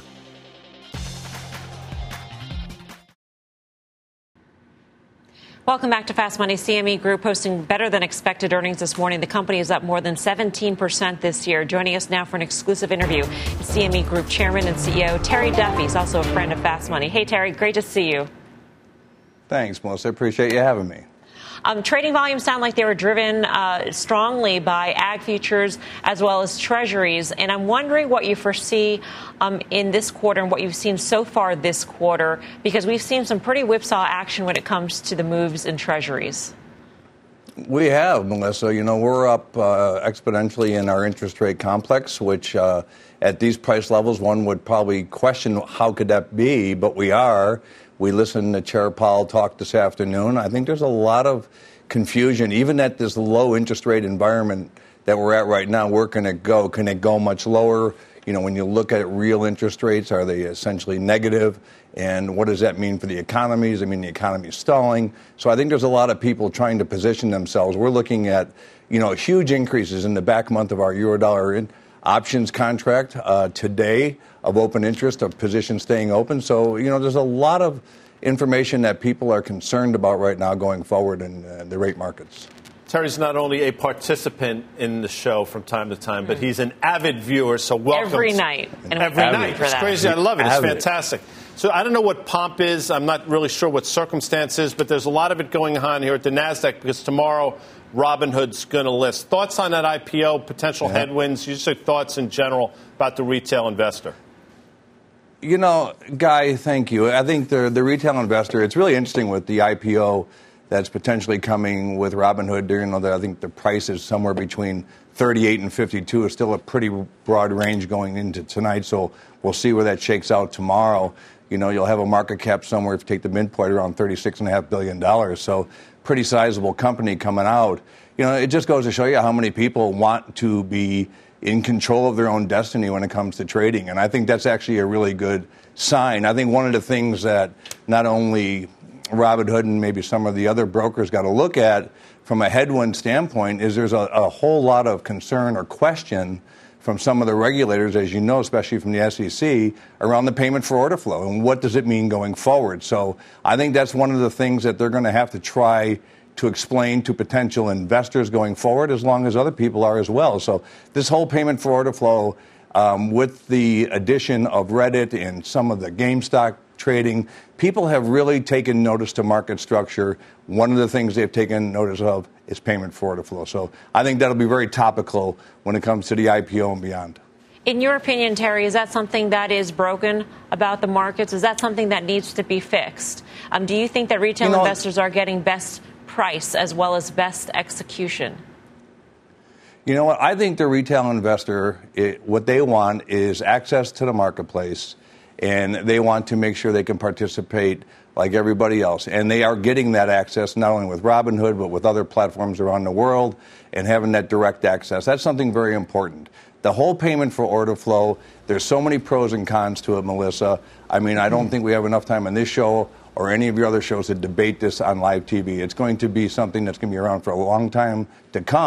[SPEAKER 2] Welcome back to Fast Money. C M E Group posting better than expected earnings this morning. The company is up more than seventeen percent this year. Joining us now for an exclusive interview is C M E Group Chairman and C E O Terry Duffy. He's also a friend of Fast Money. Hey, Terry, great to see you.
[SPEAKER 18] Thanks, Melissa. I appreciate you having me.
[SPEAKER 2] Um, trading volumes sound like they were driven uh, strongly by ag futures as well as treasuries. And I'm wondering what you foresee um, in this quarter and what you've seen so far this quarter, because we've seen some pretty whipsaw action when it comes to the moves in treasuries.
[SPEAKER 18] We have, Melissa. You know, we're up uh, exponentially in our interest rate complex, which uh, at these price levels, one would probably question how could that be, but we are. We listened to Chair Powell talk this afternoon. I think there's a lot of confusion, even at this low interest rate environment that we're at right now. Where can it go? Can it go much lower? You know, when you look at real interest rates, are they essentially negative? And what does that mean for the economy? Does it mean the economy is stalling? So I think there's a lot of people trying to position themselves. We're looking at, you know, huge increases in the back month of our Eurodollar in options contract uh, today of open interest, of positions staying open. So, you know, there's a lot of information that people are concerned about right now going forward in uh, the rate markets.
[SPEAKER 4] Terry's not only a participant in the show from time to time, but he's an avid viewer, so welcome.
[SPEAKER 2] Every night. And
[SPEAKER 4] Every
[SPEAKER 2] avid.
[SPEAKER 4] night.
[SPEAKER 2] For
[SPEAKER 4] It's
[SPEAKER 2] that.
[SPEAKER 4] crazy. I love it. It's
[SPEAKER 18] Avid.
[SPEAKER 4] fantastic. So I don't know what pomp is. I'm not really sure what circumstance is, but there's a lot of it going on here at the NASDAQ because tomorrow Robinhood's going to list. Thoughts on that I P O, potential
[SPEAKER 18] Yeah.
[SPEAKER 4] headwinds, just your thoughts in general about the retail investor?
[SPEAKER 18] You know, Guy, thank you. I think the the retail investor, it's really interesting with the I P O that's potentially coming with Robinhood. You know, that I think the price is somewhere between thirty-eight and fifty-two. Is still a pretty broad range going into tonight, so we'll see where that shakes out tomorrow. You know, you'll have a market cap somewhere, if you take the midpoint, around thirty-six point five billion dollars. So pretty sizable company coming out. You know, it just goes to show you how many people want to be in control of their own destiny when it comes to trading. And I think that's actually a really good sign. I think one of the things that not only Robinhood and maybe some of the other brokers got to look at from a headwind standpoint is there's a, a whole lot of concern or question from some of the regulators, as you know, especially from the S E C, around the payment for order flow and what does it mean going forward. So I think that's one of the things that they're going to have to try to explain to potential investors going forward, as long as other people are as well. So this whole payment for order flow, um, with the addition of Reddit and some of the GameStop trading, people have really taken notice to market structure. One of the things they've taken notice of is payment for order flow. So I think that'll be very topical when it comes to the I P O and beyond.
[SPEAKER 2] In your opinion, Terry, is that something that is broken about the markets? Is that something that needs to be fixed? Um, do you think that retail you know, investors are getting best price as well as best execution?
[SPEAKER 18] You know what? I think the retail investor, it, what they want is access to the marketplace, and they want to make sure they can participate like everybody else. And they are getting that access not only with Robinhood, but with other platforms around the world, and having that direct access. That's something very important. The whole payment for order flow, there's so many pros and cons to it, Melissa. I mean, I don't think we have enough time on this show or any of your other shows to debate this on live T V. It's going to be something that's going to be around for a long time to come,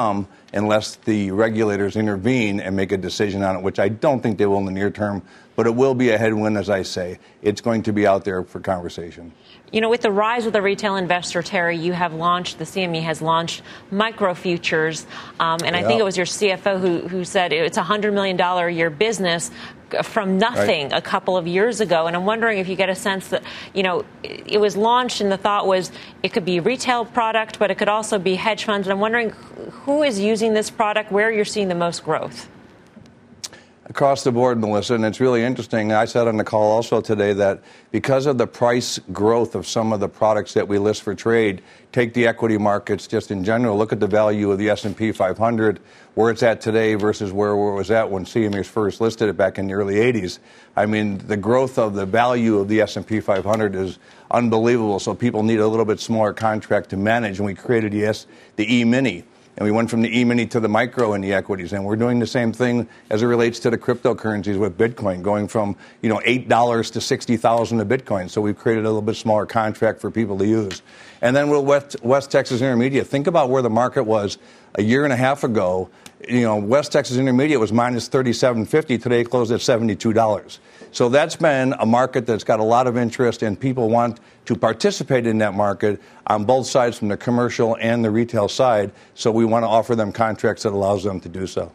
[SPEAKER 18] unless the regulators intervene and make a decision on it, which I don't think they will in the near term. But it will be a headwind, as I say. It's going to be out there for conversation.
[SPEAKER 2] You know, with the rise of the retail investor, Terry, you have launched, the C M E has launched micro futures. Um, and yeah. I think it was your C F O who, who said it's a one hundred million dollars a year business from nothing right. a couple of years ago. And I'm wondering if you get a sense that, you know, it was launched and the thought was it could be a retail product, but it could also be hedge funds. And I'm wondering who is using this product, where you're seeing the most growth.
[SPEAKER 18] Across the board, Melissa, and it's really interesting. I said on the call also today that because of the price growth of some of the products that we list for trade, take the equity markets just in general, look at the value of the S and P five hundred, where it's at today versus where it was at when C M E first listed it back in the early eighties. I mean, the growth of the value of the S and P five hundred is unbelievable, so people need a little bit smaller contract to manage, and we created the, S, the E-mini. And we went from the E-mini to the micro in the equities. And we're doing the same thing as it relates to the cryptocurrencies with Bitcoin, going from, you know, eight dollars to sixty thousand dollars a Bitcoin. So we've created a little bit smaller contract for people to use. And then with West, West Texas Intermediate, think about where the market was a year and a half ago. You know, West Texas Intermediate was minus thirty-seven fifty. Today it closed at seventy-two dollars. So that's been a market that's got a lot of interest, and people want to participate in that market on both sides, from the commercial and the retail side. So we want to offer them contracts that allows them to do so.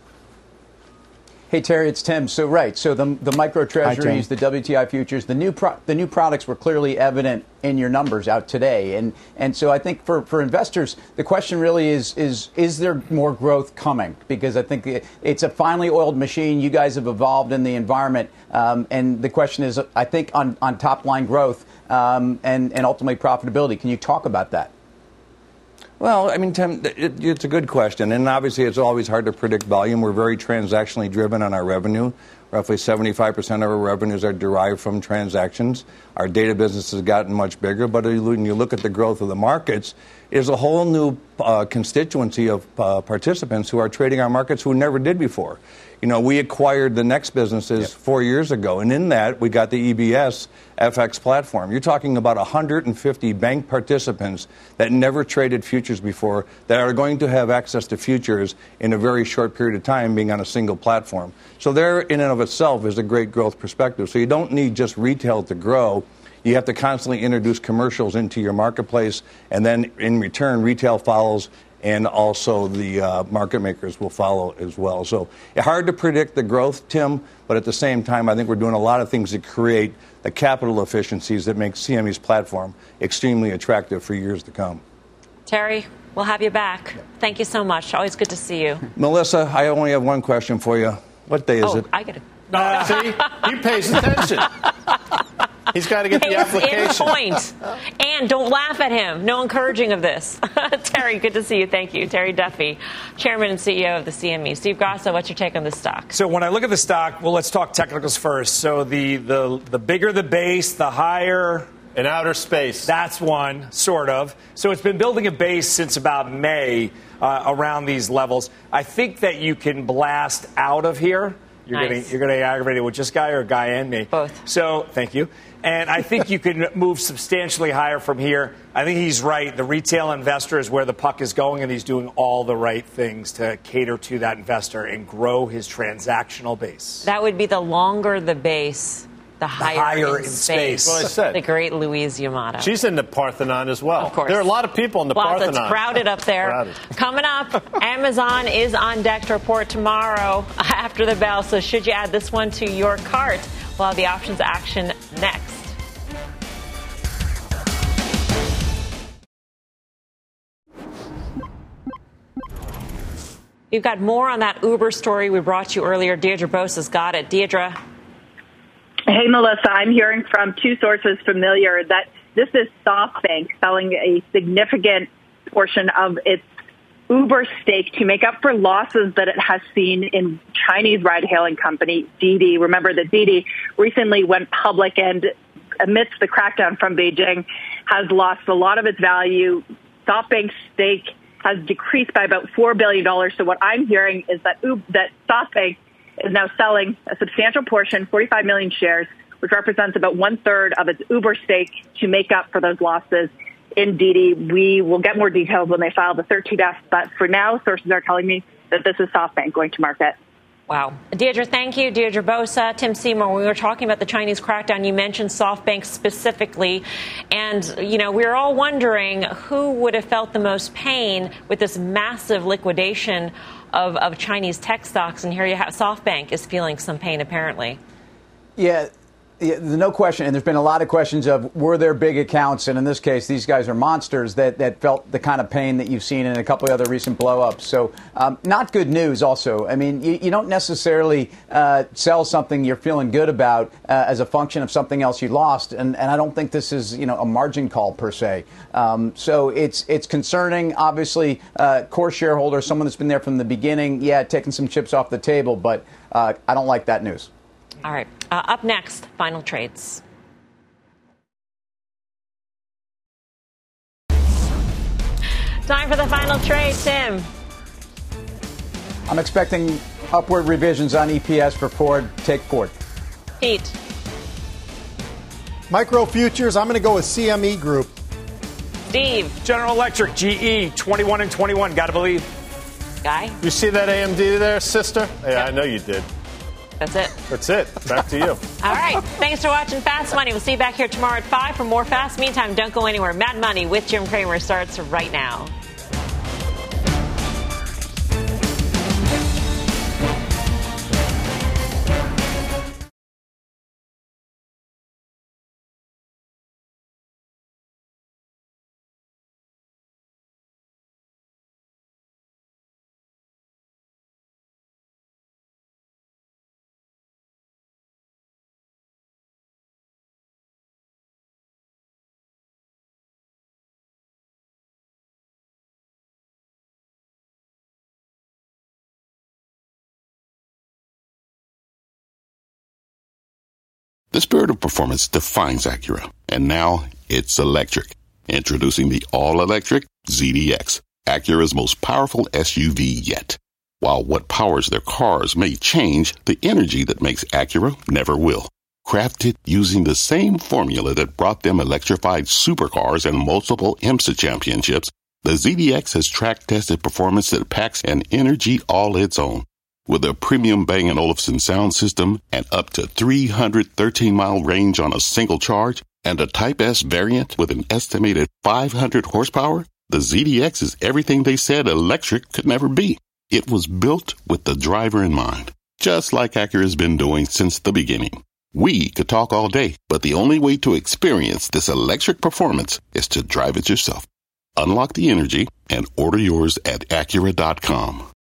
[SPEAKER 6] Hey, Terry, it's Tim. So, right, so the the micro treasuries, the W T I futures, the new pro, the new products were clearly evident in your numbers out today. And and so I think for, for investors, the question really is, is, is there more growth coming? Because I think it, it's a finely oiled machine. You guys have evolved in the environment. Um, and the question is, I think, on, on top-line growth um, and, and ultimately profitability. Can you talk about that?
[SPEAKER 18] Well, I mean, Tim, it, it's a good question. And obviously, it's always hard to predict volume. We're very transactionally driven on our revenue. Roughly seventy-five percent of our revenues are derived from transactions. Our data business has gotten much bigger. But when you look at the growth of the markets, there's a whole new uh, constituency of uh, participants who are trading our markets who never did before. You know, we acquired the Next businesses yep. four years ago, and in that, we got the E B S F X platform. You're talking about one hundred fifty bank participants that never traded futures before that are going to have access to futures in a very short period of time, being on a single platform. So there, in and of itself, is a great growth perspective. So you don't need just retail to grow. You have to constantly introduce commercials into your marketplace, and then in return, retail follows, and also the uh, market makers will follow as well. So it's hard to predict the growth, Tim, but at the same time, I think we're doing a lot of things to create the capital efficiencies that make C M E's platform extremely attractive for years to come.
[SPEAKER 2] Terry, we'll have you back. Thank you so much. Always good to see you.
[SPEAKER 18] Melissa, I only have one question for you. What day is
[SPEAKER 2] oh,
[SPEAKER 18] it?
[SPEAKER 2] I get it.
[SPEAKER 4] Uh, see, he pays attention. He's got to get the application.
[SPEAKER 2] In point. And don't laugh at him. No encouraging of this. Terry, good to see you. Thank you. Terry Duffy, Chairman and C E O of the C M E. Steve Grasso, what's your take on this stock?
[SPEAKER 5] So when I look at the stock, well, let's talk technicals first. So the the, the bigger the base, the higher...
[SPEAKER 4] In outer space.
[SPEAKER 5] That's one, sort of. So it's been building a base since about May uh, around these levels. I think that you can blast out of here. You're
[SPEAKER 2] nice.
[SPEAKER 5] getting you're getting aggravated with just guy or guy and me.
[SPEAKER 2] Both.
[SPEAKER 5] So thank you. And I think you can move substantially higher from here. I think he's right. The retail investor is where the puck is going, and he's doing all the right things to cater to that investor and grow his transactional base.
[SPEAKER 2] That would be the longer the base, the higher,
[SPEAKER 5] the higher
[SPEAKER 2] in,
[SPEAKER 5] in
[SPEAKER 2] space.
[SPEAKER 5] space.
[SPEAKER 4] Well, I said.
[SPEAKER 2] The great Louise Yamato.
[SPEAKER 4] She's in the Parthenon as well.
[SPEAKER 2] Of course.
[SPEAKER 4] There are a lot of people in the
[SPEAKER 2] Lots,
[SPEAKER 4] Parthenon.
[SPEAKER 2] It's crowded up there.
[SPEAKER 4] Crowded.
[SPEAKER 2] Coming up, Amazon is on deck to report tomorrow after the bell. So should you add this one to your cart? We'll have the options action next. You've got more on that Uber story we brought you earlier. Deirdre Bose has got it. Deirdre.
[SPEAKER 19] Hey, Melissa, I'm hearing from two sources familiar that this is SoftBank selling a significant portion of its Uber stake to make up for losses that it has seen in Chinese ride-hailing company Didi. Remember that Didi recently went public and amidst the crackdown from Beijing has lost a lot of its value. SoftBank's stake has decreased by about four billion dollars. So what I'm hearing is that Uber, that SoftBank is now selling a substantial portion, forty-five million shares, which represents about one-third of its Uber stake, to make up for those losses. in Didi. We will get more details when they file the thirteen F, but for now, sources are telling me that this is SoftBank going to market.
[SPEAKER 2] Wow. Deirdre, thank you. Deirdre Bosa, Tim Seymour. When we were talking about the Chinese crackdown, you mentioned SoftBank specifically. And, you know, we were all wondering who would have felt the most pain with this massive liquidation of, of Chinese tech stocks. And here you have SoftBank is feeling some pain, apparently.
[SPEAKER 6] Yeah. Yeah, no question, and there's been a lot of questions of were there big accounts, and in this case, these guys are monsters that, that felt the kind of pain that you've seen in a couple of other recent blow-ups. So um, not good news also. I mean, you, you don't necessarily uh, sell something you're feeling good about uh, as a function of something else you lost, and, and I don't think this is, you know, a margin call per se. Um, so it's it's concerning. Obviously, uh, core shareholder, someone that's been there from the beginning, yeah, taking some chips off the table, but uh, I don't like that news.
[SPEAKER 2] All right. Uh, up next, final trades. Time for the final trade, Tim.
[SPEAKER 6] I'm expecting upward revisions on E P S for Ford. Take Ford.
[SPEAKER 2] Pete.
[SPEAKER 7] Micro Futures, I'm going to go with C M E Group.
[SPEAKER 2] Steve.
[SPEAKER 5] General Electric, G E, twenty-one and twenty-one. Got to believe.
[SPEAKER 2] Guy.
[SPEAKER 4] You see that A M D there, sister? Yeah, yeah, I know you did.
[SPEAKER 2] That's it.
[SPEAKER 4] That's it. Back to you.
[SPEAKER 2] All right. Thanks for watching Fast Money. We'll see you back here tomorrow at five for more Fast. Meantime, don't go anywhere. Mad Money with Jim Cramer starts right now.
[SPEAKER 1] The spirit of performance defines Acura, and now it's electric. Introducing the all-electric Z D X, Acura's most powerful S U V yet. While what powers their cars may change, the energy that makes Acura never will. Crafted using the same formula that brought them electrified supercars and multiple IMSA championships, the Z D X has track-tested performance that packs an energy all its own. With a premium Bang and Olufsen sound system and up to three hundred thirteen mile range on a single charge, and a Type S variant with an estimated five hundred horsepower, the Z D X is everything they said electric could never be. It was built with the driver in mind, just like Acura's been doing since the beginning. We could talk all day, but the only way to experience this electric performance is to drive it yourself. Unlock the energy and order yours at Acura dot com.